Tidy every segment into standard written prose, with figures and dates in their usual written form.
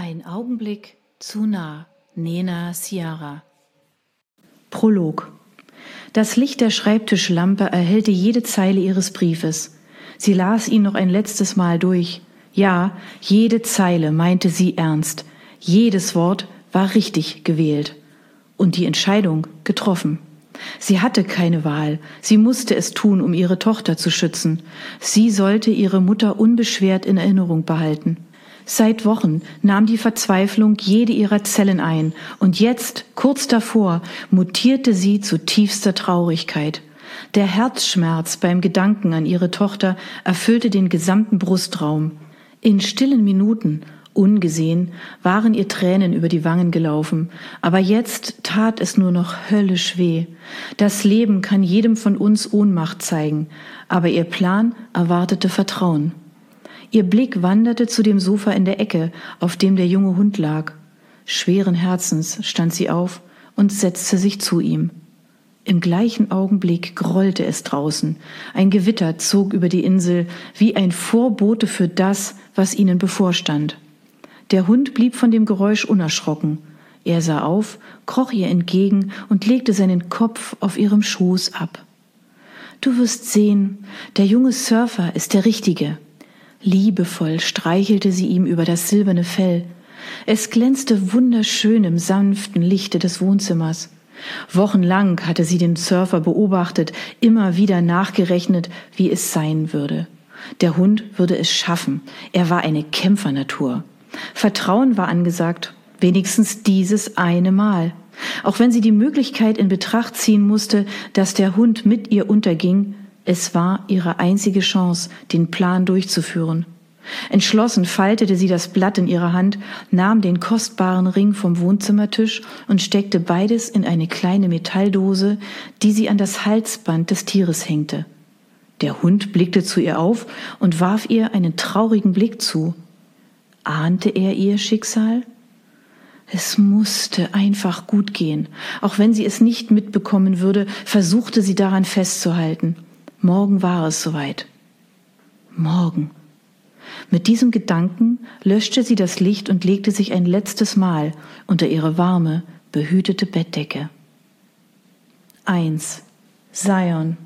Ein Augenblick zu nah. Nena Ciara. Prolog. Das Licht der Schreibtischlampe erhellte jede Zeile ihres Briefes. Sie las ihn noch ein letztes Mal durch. Ja, jede Zeile meinte sie ernst. Jedes Wort war richtig gewählt. Und die Entscheidung getroffen. Sie hatte keine Wahl. Sie musste es tun, um ihre Tochter zu schützen. Sie sollte ihre Mutter unbeschwert in Erinnerung behalten. Seit Wochen nahm die Verzweiflung jede ihrer Zellen ein, und jetzt, kurz davor, mutierte sie zu tiefster Traurigkeit. Der Herzschmerz beim Gedanken an ihre Tochter erfüllte den gesamten Brustraum. In stillen Minuten, ungesehen, waren ihr Tränen über die Wangen gelaufen, aber jetzt tat es nur noch höllisch weh. Das Leben kann jedem von uns Ohnmacht zeigen, aber ihr Plan erwartete Vertrauen. Ihr Blick wanderte zu dem Sofa in der Ecke, auf dem der junge Hund lag. Schweren Herzens stand sie auf und setzte sich zu ihm. Im gleichen Augenblick grollte es draußen. Ein Gewitter zog über die Insel wie ein Vorbote für das, was ihnen bevorstand. Der Hund blieb von dem Geräusch unerschrocken. Er sah auf, kroch ihr entgegen und legte seinen Kopf auf ihrem Schoß ab. »Du wirst sehen, der junge Surfer ist der Richtige.« Liebevoll streichelte sie ihm über das silberne Fell. Es glänzte wunderschön im sanften Lichte des Wohnzimmers. Wochenlang hatte sie den Surfer beobachtet, immer wieder nachgerechnet, wie es sein würde. Der Hund würde es schaffen. Er war eine Kämpfernatur. Vertrauen war angesagt, wenigstens dieses eine Mal. Auch wenn sie die Möglichkeit in Betracht ziehen musste, dass der Hund mit ihr unterging, es war ihre einzige Chance, den Plan durchzuführen. Entschlossen faltete sie das Blatt in ihrer Hand, nahm den kostbaren Ring vom Wohnzimmertisch und steckte beides in eine kleine Metalldose, die sie an das Halsband des Tieres hängte. Der Hund blickte zu ihr auf und warf ihr einen traurigen Blick zu. Ahnte er ihr Schicksal? Es musste einfach gut gehen. Auch wenn sie es nicht mitbekommen würde, versuchte sie daran festzuhalten. Morgen war es soweit. Morgen. Mit diesem Gedanken löschte sie das Licht und legte sich ein letztes Mal unter ihre warme, behütete Bettdecke. 1. Zion.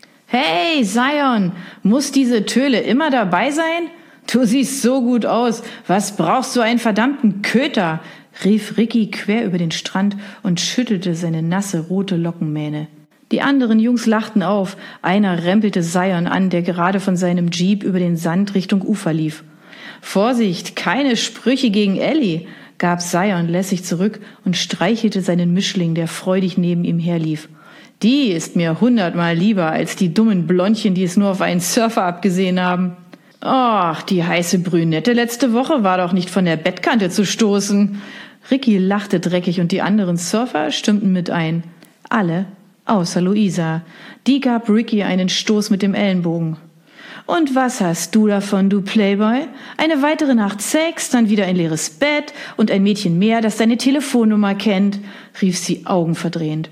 »Hey, Zion, muss diese Töle immer dabei sein? Du siehst so gut aus. Was brauchst du einen verdammten Köter?« rief Ricky quer über den Strand und schüttelte seine nasse rote Lockenmähne. Die anderen Jungs lachten auf. Einer rempelte Zion an, der gerade von seinem Jeep über den Sand Richtung Ufer lief. »Vorsicht, keine Sprüche gegen Ellie«, gab Zion lässig zurück und streichelte seinen Mischling, der freudig neben ihm herlief. »Die ist mir 100-mal lieber als die dummen Blondchen, die es nur auf einen Surfer abgesehen haben.« »Ach, die heiße Brünette letzte Woche war doch nicht von der Bettkante zu stoßen.« Ricky lachte dreckig und die anderen Surfer stimmten mit ein. Alle außer Luisa. Die gab Ricky einen Stoß mit dem Ellenbogen. »Und was hast du davon, du Playboy? Eine weitere Nacht Sex, dann wieder ein leeres Bett und ein Mädchen mehr, das deine Telefonnummer kennt«, rief sie augenverdrehend.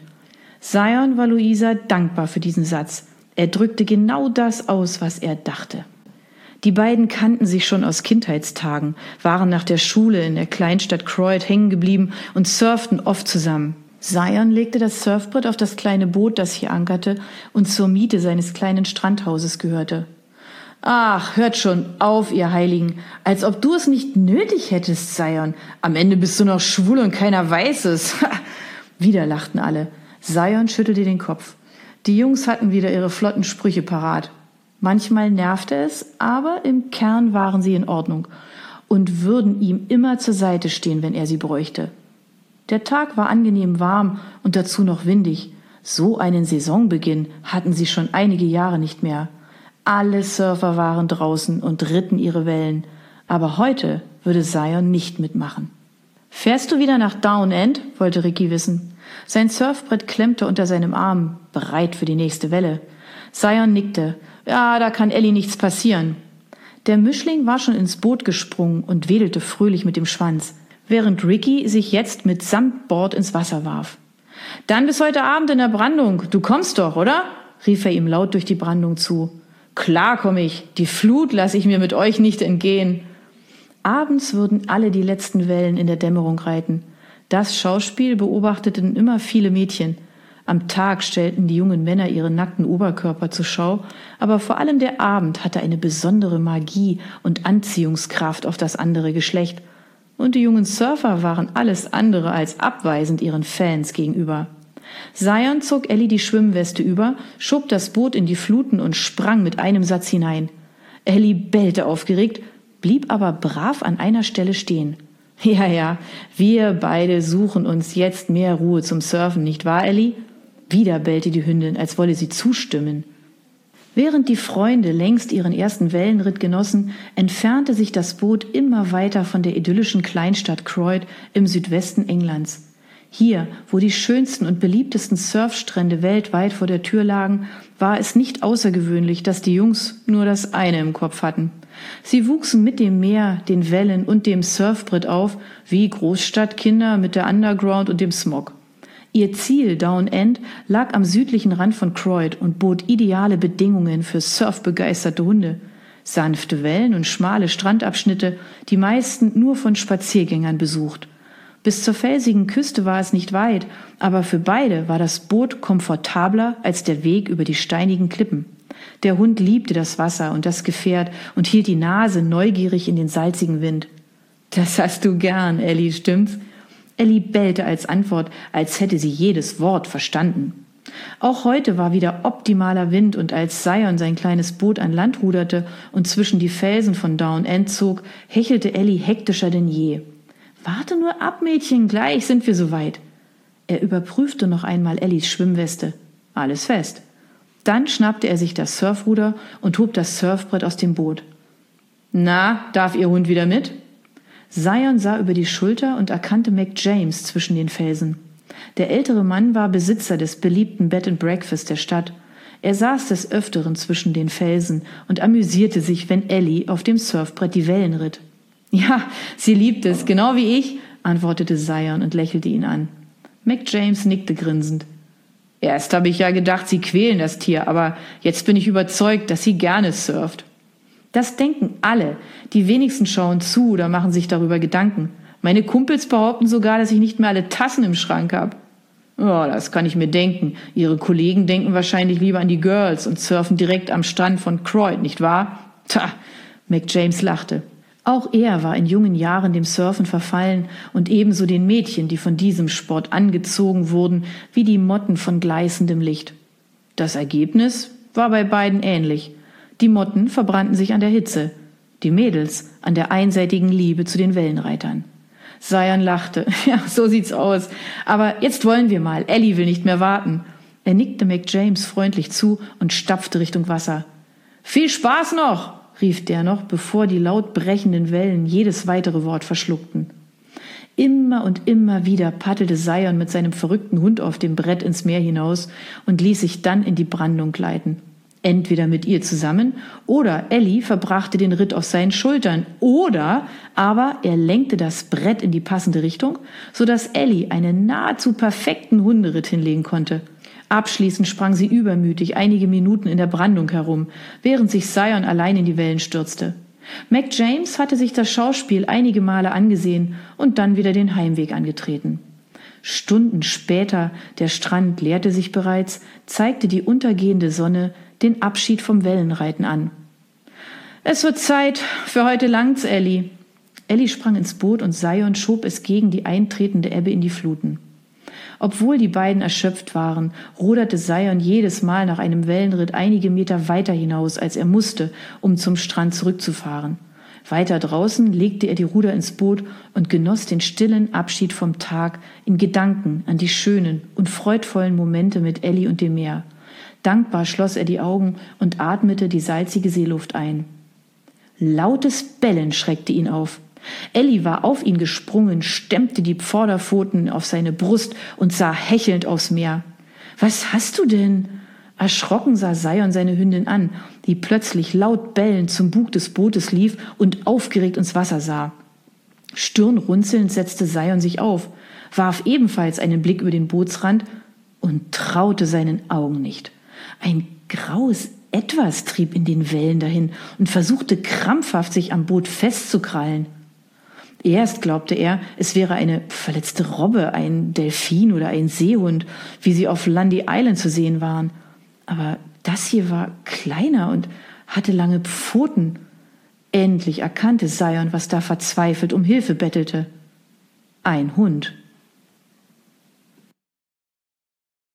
Zion war Luisa dankbar für diesen Satz. Er drückte genau das aus, was er dachte. Die beiden kannten sich schon aus Kindheitstagen, waren nach der Schule in der Kleinstadt Croyd hängen geblieben und surften oft zusammen. Zion legte das Surfbrett auf das kleine Boot, das hier ankerte und zur Miete seines kleinen Strandhauses gehörte. »Ach, hört schon auf, ihr Heiligen, als ob du es nicht nötig hättest, Zion. Am Ende bist du noch schwul und keiner weiß es.« Wieder lachten alle. Zion schüttelte den Kopf. Die Jungs hatten wieder ihre flotten Sprüche parat. Manchmal nervte es, aber im Kern waren sie in Ordnung und würden ihm immer zur Seite stehen, wenn er sie bräuchte. Der Tag war angenehm warm und dazu noch windig. So einen Saisonbeginn hatten sie schon einige Jahre nicht mehr. Alle Surfer waren draußen und ritten ihre Wellen. Aber heute würde Zion nicht mitmachen. »Fährst du wieder nach Down End?«, wollte Ricky wissen. Sein Surfbrett klemmte unter seinem Arm, bereit für die nächste Welle. Zion nickte. »Ja, da kann Ellie nichts passieren.« Der Mischling war schon ins Boot gesprungen und wedelte fröhlich mit dem Schwanz, während Ricky sich jetzt mit Samtbord ins Wasser warf. »Dann bis heute Abend in der Brandung. Du kommst doch, oder?«, rief er ihm laut durch die Brandung zu. »Klar komm ich. Die Flut lasse ich mir mit euch nicht entgehen.« Abends würden alle die letzten Wellen in der Dämmerung reiten. Das Schauspiel beobachteten immer viele Mädchen. Am Tag stellten die jungen Männer ihre nackten Oberkörper zur Schau, aber vor allem der Abend hatte eine besondere Magie und Anziehungskraft auf das andere Geschlecht. Und die jungen Surfer waren alles andere als abweisend ihren Fans gegenüber. Zion zog Ellie die Schwimmweste über, schob das Boot in die Fluten und sprang mit einem Satz hinein. Ellie bellte aufgeregt, blieb aber brav an einer Stelle stehen. Ja, wir beide suchen uns jetzt mehr Ruhe zum Surfen, nicht wahr, Ellie? Wieder bellte die Hündin, als wolle sie zustimmen. Während die Freunde längst ihren ersten Wellenritt genossen, entfernte sich das Boot immer weiter von der idyllischen Kleinstadt Croyde im Südwesten Englands. Hier, wo die schönsten und beliebtesten Surfstrände weltweit vor der Tür lagen, war es nicht außergewöhnlich, dass die Jungs nur das eine im Kopf hatten. Sie wuchsen mit dem Meer, den Wellen und dem Surfbrett auf, wie Großstadtkinder mit der Underground und dem Smog. Ihr Ziel, Down End, lag am südlichen Rand von Croyde und bot ideale Bedingungen für surfbegeisterte Hunde. Sanfte Wellen und schmale Strandabschnitte, die meisten nur von Spaziergängern besucht. Bis zur felsigen Küste war es nicht weit, aber für beide war das Boot komfortabler als der Weg über die steinigen Klippen. Der Hund liebte das Wasser und das Gefährt und hielt die Nase neugierig in den salzigen Wind. »Das hast du gern, Ellie, stimmt's?« Ellie bellte als Antwort, als hätte sie jedes Wort verstanden. Auch heute war wieder optimaler Wind und als Zion sein kleines Boot an Land ruderte und zwischen die Felsen von Down End zog, hechelte Ellie hektischer denn je. »Warte nur ab, Mädchen, gleich sind wir soweit.« Er überprüfte noch einmal Ellies Schwimmweste. Alles fest. Dann schnappte er sich das Surfruder und hob das Surfbrett aus dem Boot. »Na, darf Ihr Hund wieder mit?« Zion sah über die Schulter und erkannte Mac James zwischen den Felsen. Der ältere Mann war Besitzer des beliebten Bed and Breakfast der Stadt. Er saß des Öfteren zwischen den Felsen und amüsierte sich, wenn Ellie auf dem Surfbrett die Wellen ritt. »Ja, sie liebt es, genau wie ich«, antwortete Zion und lächelte ihn an. Mac James nickte grinsend. »Erst habe ich ja gedacht, Sie quälen das Tier, aber jetzt bin ich überzeugt, dass sie gerne surft.« Das denken alle. Die wenigsten schauen zu oder machen sich darüber Gedanken. Meine Kumpels behaupten sogar, dass ich nicht mehr alle Tassen im Schrank habe. Oh, das kann ich mir denken. Ihre Kollegen denken wahrscheinlich lieber an die Girls und surfen direkt am Strand von Croyde, nicht wahr? Tja, Mac James lachte. Auch er war in jungen Jahren dem Surfen verfallen und ebenso den Mädchen, die von diesem Sport angezogen wurden, wie die Motten von gleißendem Licht. Das Ergebnis war bei beiden ähnlich. Die Motten verbrannten sich an der Hitze, die Mädels an der einseitigen Liebe zu den Wellenreitern. Zion lachte. Ja, so sieht's aus. Aber jetzt wollen wir mal. Ellie will nicht mehr warten. Er nickte Mac James freundlich zu und stapfte Richtung Wasser. »Viel Spaß noch«, rief der noch, bevor die laut brechenden Wellen jedes weitere Wort verschluckten. Immer und immer wieder paddelte Zion mit seinem verrückten Hund auf dem Brett ins Meer hinaus und ließ sich dann in die Brandung gleiten. Entweder mit ihr zusammen oder Ellie verbrachte den Ritt auf seinen Schultern oder aber er lenkte das Brett in die passende Richtung, sodass Ellie einen nahezu perfekten Hunderitt hinlegen konnte. Abschließend sprang sie übermütig einige Minuten in der Brandung herum, während sich Zion allein in die Wellen stürzte. Mac James hatte sich das Schauspiel einige Male angesehen und dann wieder den Heimweg angetreten. Stunden später, der Strand leerte sich bereits, zeigte die untergehende Sonne den Abschied vom Wellenreiten an. »Es wird Zeit, für heute langt's, Ellie.« Ellie sprang ins Boot und Zion schob es gegen die eintretende Ebbe in die Fluten. Obwohl die beiden erschöpft waren, ruderte Zion jedes Mal nach einem Wellenritt einige Meter weiter hinaus, als er musste, um zum Strand zurückzufahren. Weiter draußen legte er die Ruder ins Boot und genoss den stillen Abschied vom Tag in Gedanken an die schönen und freudvollen Momente mit Ellie und dem Meer. Dankbar schloss er die Augen und atmete die salzige Seeluft ein. Lautes Bellen schreckte ihn auf. Ellie war auf ihn gesprungen, stemmte die Vorderpfoten auf seine Brust und sah hechelnd aufs Meer. »Was hast du denn?« Erschrocken sah Zion seine Hündin an, die plötzlich laut bellend zum Bug des Bootes lief und aufgeregt ins Wasser sah. Stirnrunzelnd setzte Zion sich auf, warf ebenfalls einen Blick über den Bootsrand und traute seinen Augen nicht. Ein graues Etwas trieb in den Wellen dahin und versuchte krampfhaft, sich am Boot festzukrallen. Erst glaubte er, es wäre eine verletzte Robbe, ein Delfin oder ein Seehund, wie sie auf Lundy Island zu sehen waren. Aber das hier war kleiner und hatte lange Pfoten. Endlich erkannte Zion, was da verzweifelt um Hilfe bettelte. Ein Hund.